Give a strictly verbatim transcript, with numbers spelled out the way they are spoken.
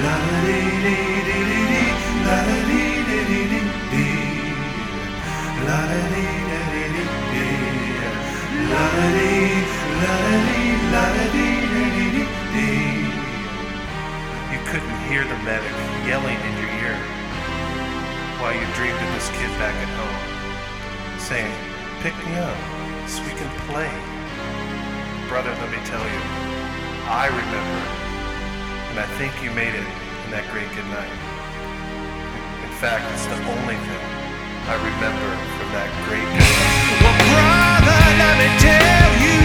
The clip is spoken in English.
You couldn't hear the medic yelling in your ear while you dreamed of this kid back at home, saying, pick me up so we can play. Brother, let me tell you, I remember, and I think you made it in that great good night. In fact, it's the only thing I remember from that great good night. Well, brother, let me tell you,